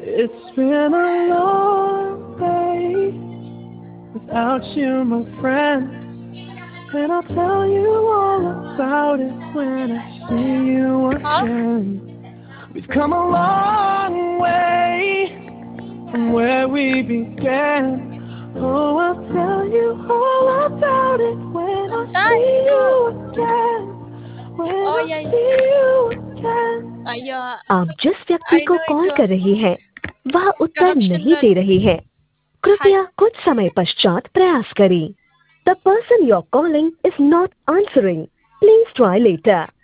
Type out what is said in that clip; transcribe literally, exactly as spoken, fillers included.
It's been a long day without you, my friend. And I'll tell you all about it when I see you Hả? again. We've come a long way from where we began. Oh, I'll tell you all about it when I Làm sao? see you again. When Ôi I giời, see you again. tại giờ आप जिस व्यक्ति ai को nói call chưa? कर रही हैं, वह Cho उत्तर học sinh नहीं lên दे रही है। hai कृपया कुछ समय पश्चात प्रयास करें। The person you're calling is not answering. Please try later.